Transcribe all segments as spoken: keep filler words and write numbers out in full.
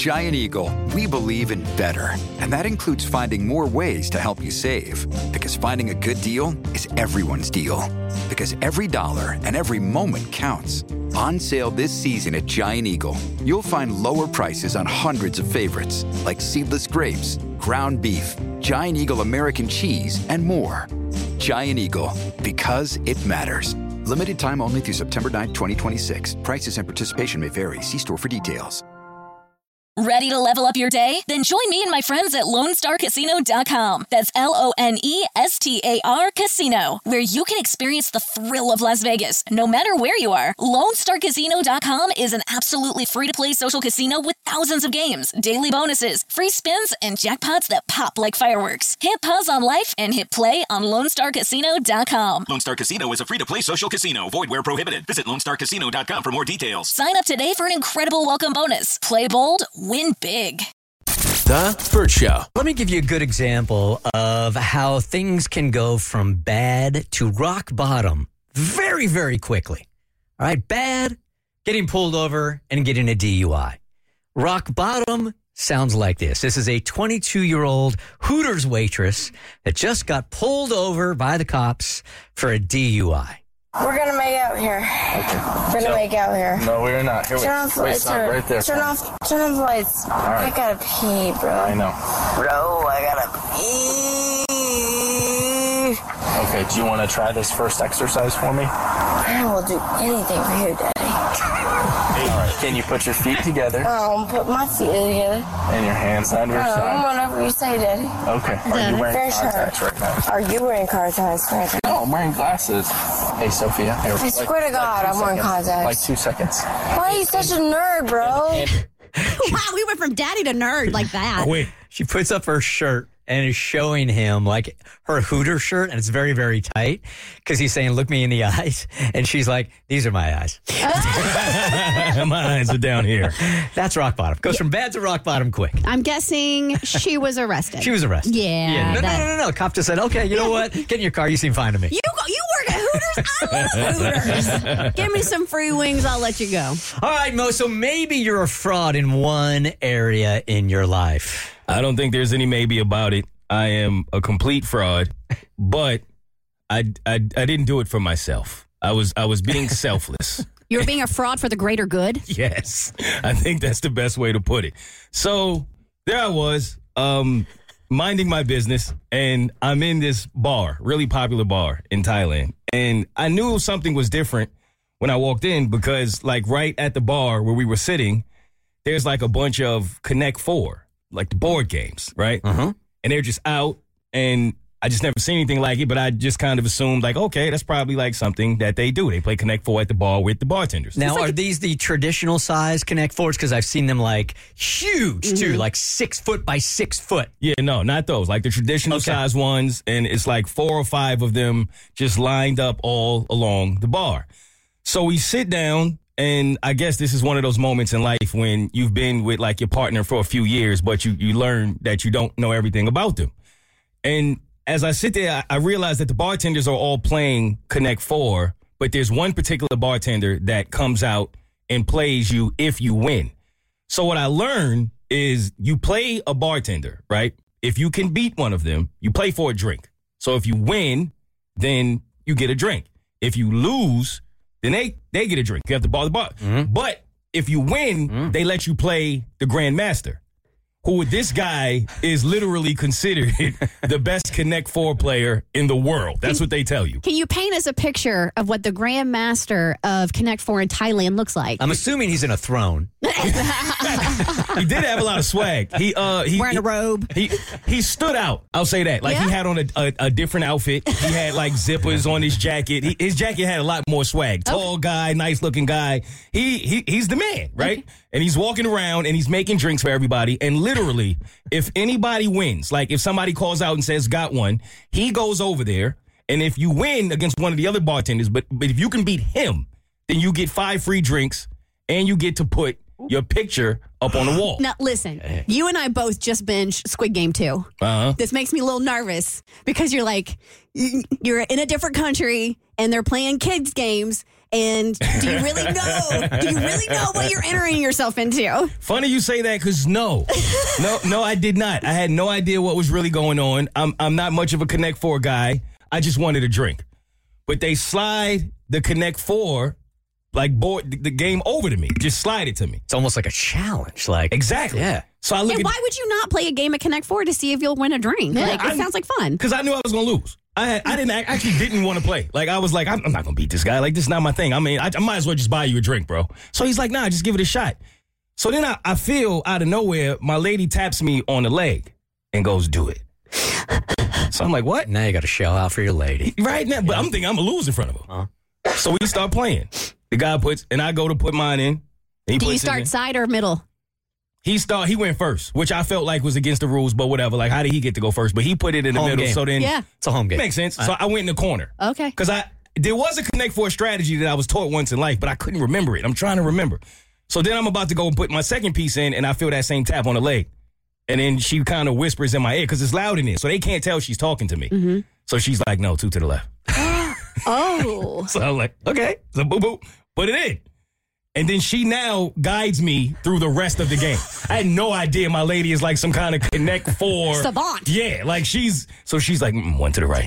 Giant Eagle, we believe in better. And that includes finding more ways to help you save. Because finding a good deal is everyone's deal. Because every dollar and every moment counts. On sale this season at Giant Eagle, you'll find lower prices on hundreds of favorites, like seedless grapes, ground beef, Giant Eagle American cheese, and more. Giant Eagle, because it matters. Limited time only through September ninth, twenty twenty-six. Prices and participation may vary. See store for details. Ready to level up your day? Then join me and my friends at Lone Star Casino dot com. That's L O N E S T A R Casino, where you can experience the thrill of Las Vegas, no matter where you are. Lone Star Casino dot com is an absolutely free-to-play social casino with thousands of games, daily bonuses, free spins, and jackpots that pop like fireworks. Hit pause on life and hit play on Lone Star Casino dot com. Lone Star Casino is a free-to-play social casino. Void where prohibited. Visit Lone Star Casino dot com for more details. Sign up today for an incredible welcome bonus. Play bold, win big. The Bert Show. Let me give you a good example of how things can go from bad to rock bottom very, very quickly. All right, bad, getting pulled over and getting a D U I. Rock bottom sounds like this. This is a twenty-two-year-old Hooters waitress that just got pulled over by the cops for a D U I. We're gonna make out here. Okay. We're gonna So, make out here. No, we're not. Here, turn wait. off the Wait, lights. stop Turn, right there. turn off. Turn off the lights. right. I gotta pee, bro. I know. Bro, I gotta pee. Okay, do you want to try this first exercise for me? I will do anything for you, Daddy. All right. Can you put your feet together Um, put my feet together. and your hands on your Um, side? whatever you say, Daddy. Okay. Are you wearing Fair contacts shirt. right now? Are you wearing contacts right now? No, I'm wearing glasses. Hey, Sophia. Here, I swear to God, two I'm wearing seconds. contacts. Like two seconds. Why are you such a nerd, bro? Wow, we went from daddy to nerd like that. Wait, she puts up her shirt and is showing him like her Hooter shirt, and it's very, very tight because he's saying, look me in the eyes. And she's like, these are my eyes. My eyes are down here. That's rock bottom. Goes from bad to rock bottom quick. I'm guessing she was arrested. She was arrested. Yeah. No, no, that- no, no, no. Cop just said, okay, you know what? Get in your car. You seem fine to me. You go, you work at Hooters? I love Hooters. Give me some free wings. I'll let you go. All right, Mo. So maybe you're a fraud in one area in your life. I don't think there's any maybe about it. I am a complete fraud, but I, I, I didn't do it for myself. I was I was being selfless. You're being a fraud for the greater good? Yes, I think that's the best way to put it. So there I was, um, minding my business, and I'm in this bar, really popular bar in Thailand. And I knew something was different when I walked in because, like, right at the bar where we were sitting, there's like a bunch of Connect Four, like the board games, right? Uh-huh. And they're just out, and I just never seen anything like it, but I just kind of assumed, like, okay, that's probably like something that they do. They play Connect Four at the bar with the bartenders. Now, like are a- these the traditional size Connect Fours? Because I've seen them like huge, Mm-hmm. too, like six foot by six foot. Yeah, no, not those. Like the traditional Okay. size ones, and it's like four or five of them just lined up all along the bar. So we sit down, and I guess this is one of those moments in life when you've been with like your partner for a few years, but you, you learn that you don't know everything about them. And as I sit there, I, I realize that the bartenders are all playing Connect Four, but there's one particular bartender that comes out and plays you if you win. So what I learned is you play a bartender, right? If you can beat one of them, you play for a drink. So if you win, then you get a drink. If you lose, then they, they get a drink. You have to bar the bar. Mm-hmm. But if you win, mm-hmm. they let you play the Grandmaster, who this guy is literally considered the best Connect Four player in the world. That's Can- what they tell you. Can you paint us a picture of what the Grandmaster of Connect Four in Thailand looks like? I'm assuming he's in a throne. He did have a lot of swag. He uh he Wearing a robe. He he stood out. I'll say that. Like Yeah? he had on a, a, a different outfit. He had like zippers on his jacket. He, his jacket had a lot more swag. Tall guy, nice looking guy. He he he's the man, right? Okay. And he's walking around and he's making drinks for everybody. And literally, if anybody wins, like if somebody calls out and says got one, he goes over there. And if you win against one of the other bartenders, but but if you can beat him, then you get five free drinks and you get to put your picture up on the wall. Now, listen, you and I both just binged Squid Game two. Uh-huh. This makes me a little nervous because you're like, you're in a different country and they're playing kids' games And do you really know? Do you really know what you're entering yourself into? Funny you say that because no. no, no, I did not. I had no idea what was really going on. I'm I'm not much of a Connect Four guy. I just wanted a drink. But they slide the Connect Four, like, board, the, the game over to me. Just slide it to me. It's almost like a challenge. Like Exactly. Yeah. So I look And at why would you not play a game of Connect Four to see if you'll win a drink? Yeah, like, it I- sounds like fun. Because I knew I was going to lose. I had, I didn't I actually didn't want to play. Like, I was like, I'm, I'm not going to beat this guy. Like, this is not my thing. I mean, I, I might as well just buy you a drink, bro. So he's like, nah, just give it a shot. So then I, I feel out of nowhere, my lady taps me on the leg and goes, do it. So I'm like, what? Now you got to shell out for your lady. Right now, but I'm thinking I'm going to lose in front of her. Uh-huh. So we start playing. The guy puts, and I go to put mine in. He Do you puts his start in. side or middle? He start. He went first, which I felt like was against the rules, but whatever. Like, how did he get to go first? But he put it in the Home middle, game. so then Yeah. It's a home game. makes sense. So I went in the corner Okay. because I there was a Connect Four strategy that I was taught once in life, but I couldn't remember it. I'm trying to remember. So then I'm about to go and put my second piece in, and I feel that same tap on the leg, and then she kind of whispers in my ear because it's loud in there, so they can't tell she's talking to me. Mm-hmm. So she's like, "No, two to the left." Oh. So I'm like, "Okay." So boo boo, put it in. And then she now guides me through the rest of the game. I had no idea my lady is like some kind of Connect Four. Savant. Yeah, like she's, so she's like, mm, one to the right,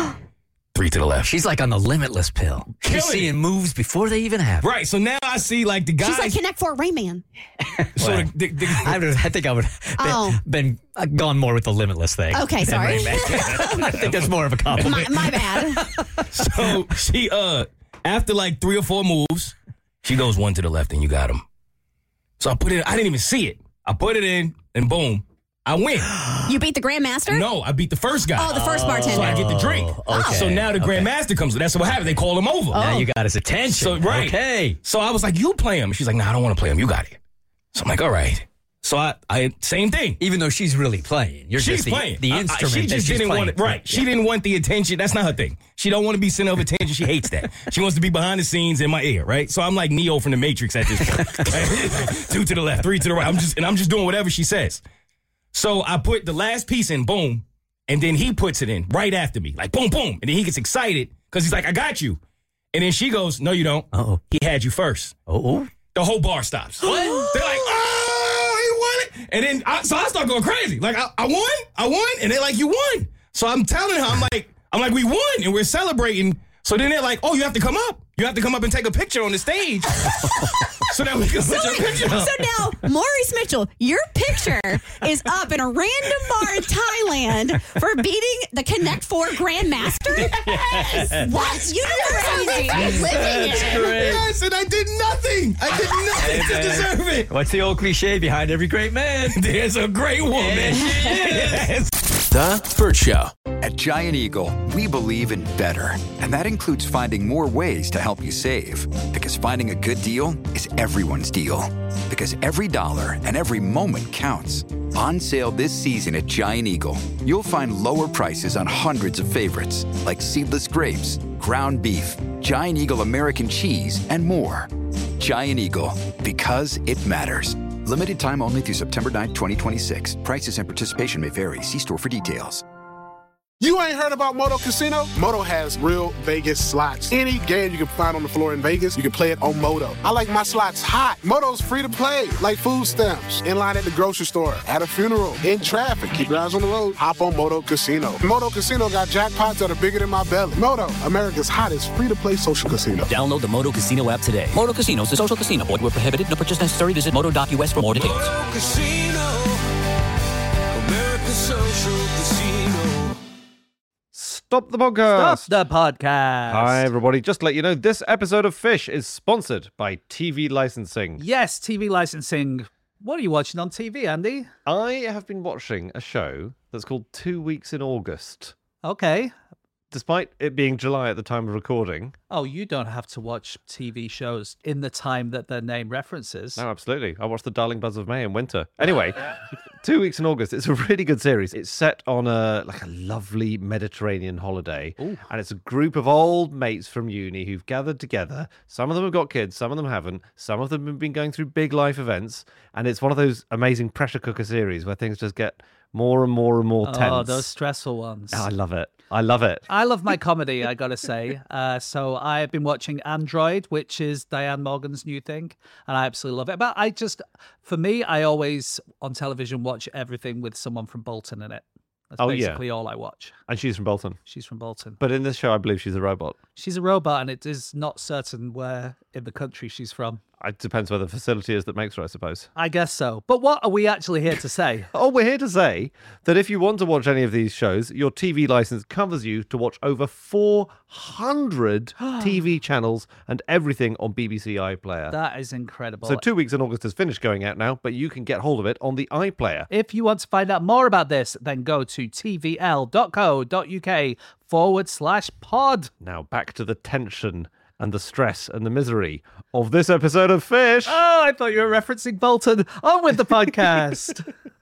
three to the left. She's like on the limitless pill. She's Killing seeing moves before they even happen. Right, so now I see like the guys. She's like Connect Four Rayman. so the, the, the, I, would, I think I would have Oh. been, been uh, gone more with the limitless thing. Okay, than sorry. Rayman. I think that's more of a compliment. My, my bad. so she, uh, after like three or four moves, she goes one to the left and you got him. So I put it, I didn't even see it. I put it in and boom, I win. You beat the Grandmaster? No, I beat the first guy. Oh, the first bartender. So I get the drink. okay, So now the okay. Grandmaster comes. That's what happened. They call him over. Now you got his attention. So, right. Okay. So I was like, you play him. She's like, nah, I don't want to play him. You got it. So I'm like, all right. So I, I same thing. Even though she's really playing. You're She's just the, playing. the I- I- instrument she that just she's didn't playing. want it. Right. She didn't want the attention. That's not her thing. She don't want to be center of attention. She hates that. She wants to be behind the scenes in my ear, right? So I'm like Neo from the Matrix at this point. Two to the left, three to the right. I'm just and I'm just doing whatever she says. So I put the last piece in, boom, and then he puts it in right after me, like boom, boom, and then he gets excited because he's like, I got you. And then she goes, no, you don't. Uh-oh. He had you first. Oh. The whole bar stops. What? They're like, oh, he won it. And then, I, so I start going crazy. Like, I, I won, I won. And they're like, you won. So I'm telling her, I'm like, I'm like, we won and we're celebrating. So then they're like, oh, you have to come up. You have to come up and take a picture on the stage. So that we can put your picture up. So now, Maurice Mitchell, your picture is up in a random bar in Thailand for beating the Connect Four Grandmaster? Yes. What universe are you living in? Great. Yes, and I did nothing. I did nothing to deserve it. What's the old cliche behind every great man? There's a great woman. Yes. The Burt Show. At Giant Eagle, we believe in better. And that includes finding more ways to help you save. Because finding a good deal is everyone's deal. Because every dollar and every moment counts. On sale this season at Giant Eagle, you'll find lower prices on hundreds of favorites, like seedless grapes, ground beef, Giant Eagle American cheese, and more. Giant Eagle, because it matters. Limited time only through September ninth, twenty twenty-six. Prices and participation may vary. See store for details. You ain't heard about Moto Casino? Moto has real Vegas slots. Any game you can find on the floor in Vegas, you can play it on Moto. I like my slots hot. Moto's free to play, like food stamps. In line at the grocery store, at a funeral, in traffic. Keep your eyes on the road. Hop on Moto Casino. Moto Casino got jackpots that are bigger than my belly. Moto, America's hottest free-to-play social casino. Download the Moto Casino app today. Moto Casino is a social casino. Void where prohibited. No purchase necessary. Visit moto dot U S for more details. Moto Casino, America's social casino. Stop the podcast. Stop the podcast. Hi, everybody. Just to let you know, this episode of Fish is sponsored by T V licensing. Yes, T V licensing. What are you watching on T V, Andy? I have been watching a show that's called Two Weeks in August. Okay. Despite it being July at the time of recording. Oh, you don't have to watch T V shows in the time that their name references. No, absolutely. I watched The Darling Buzz of May in winter. Anyway, Two Weeks in August. It's a really good series. It's set on a like a lovely Mediterranean holiday. Ooh. And it's a group of old mates from uni who've gathered together. Some of them have got kids, some of them haven't. Some of them have been going through big life events. And it's one of those amazing pressure cooker series where things just get More and more and more tense. Oh, those stressful ones. Oh, I love it. I love it. I love my comedy, I gotta say. Uh, so I've been watching Android, which is Diane Morgan's new thing, and I absolutely love it. But I just, for me, I always on television watch everything with someone from Bolton in it. That's Oh, yeah. basically all I watch. And she's from Bolton. She's from Bolton. But in this show, I believe she's a robot. She's a robot, and it is not certain where in the country she's from. It depends where the facility is that makes her, I suppose. I guess so. But what are we actually here to say? Oh, we're here to say that if you want to watch any of these shows, your T V license covers you to watch over four hundred T V channels and everything on B B C iPlayer. That is incredible. So two weeks in August has finished going out now, but you can get hold of it on the iPlayer. If you want to find out more about this, then go to tvl.co.uk forward slash pod. Now back to the tension and the stress and the misery of this episode of Fish. Oh, I thought you were referencing Bolton. On with the podcast.